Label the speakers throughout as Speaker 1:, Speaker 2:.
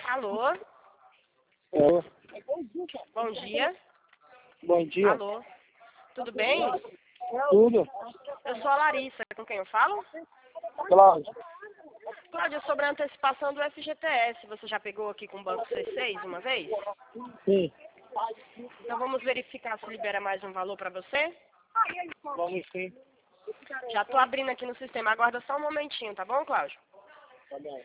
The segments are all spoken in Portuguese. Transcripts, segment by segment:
Speaker 1: Alô?
Speaker 2: Alô?
Speaker 1: Bom dia.
Speaker 2: Bom dia.
Speaker 1: Alô? Tudo bem?
Speaker 2: Tudo?
Speaker 1: Eu sou a Larissa, com quem eu falo?
Speaker 2: Cláudio.
Speaker 1: Cláudia, sobre a antecipação do FGTS, você já pegou aqui com o Banco C6 uma vez?
Speaker 2: Sim.
Speaker 1: Então vamos verificar se libera mais um valor para você?
Speaker 2: Vamos sim.
Speaker 1: Já estou abrindo aqui no sistema, aguarda só um momentinho, tá bom, Cláudio?
Speaker 2: Tá bom.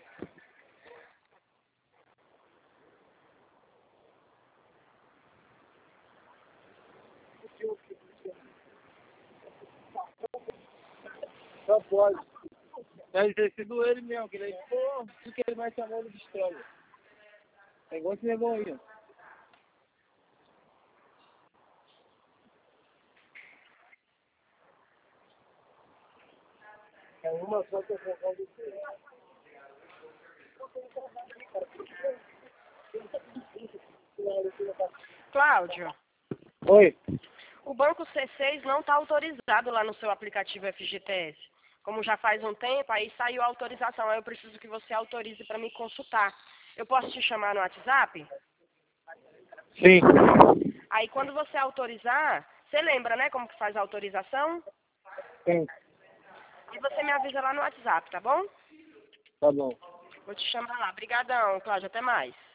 Speaker 2: Só pode. Deve ter sido ele mesmo, que ele, pô, tudo que ele vai chamar ele destrói. É igual esse negão aí, ó. É uma só que eu vou fazer.
Speaker 1: Cláudio,
Speaker 2: Oi.
Speaker 1: o Banco C6 não está autorizado lá no seu aplicativo FGTS. Como já faz um tempo, aí saiu a autorização. Aí eu preciso que você autorize para me consultar. Eu posso te chamar no WhatsApp?
Speaker 2: Sim.
Speaker 1: Aí quando você autorizar, você lembra, né, como que faz a autorização?
Speaker 2: Sim.
Speaker 1: E você me avisa lá no WhatsApp, tá bom?
Speaker 2: Tá bom.
Speaker 1: Vou te chamar lá. Obrigadão, Cláudio. Até mais.